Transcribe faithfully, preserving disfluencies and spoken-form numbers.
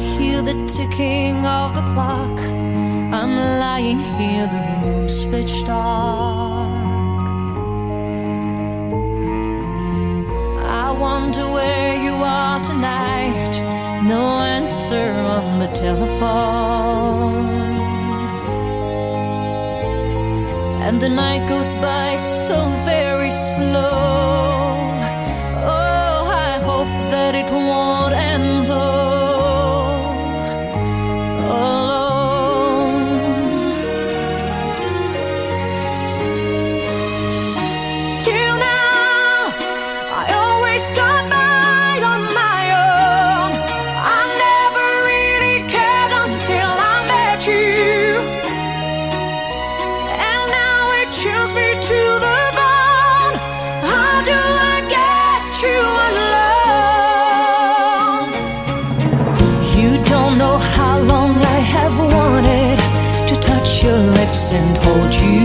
hear the ticking of the clock. I'm lying here, the room's pitch dark. I wonder where you are tonight. No answer on the telephone, and the night goes by so very slow. Oh, I hope that it won't end though, alone. Till now, I always got by on my own. I never really cared until I met you, and now it chills me to the bone. How do I get you alone? You don't know how long I have wanted to touch your lips and hold you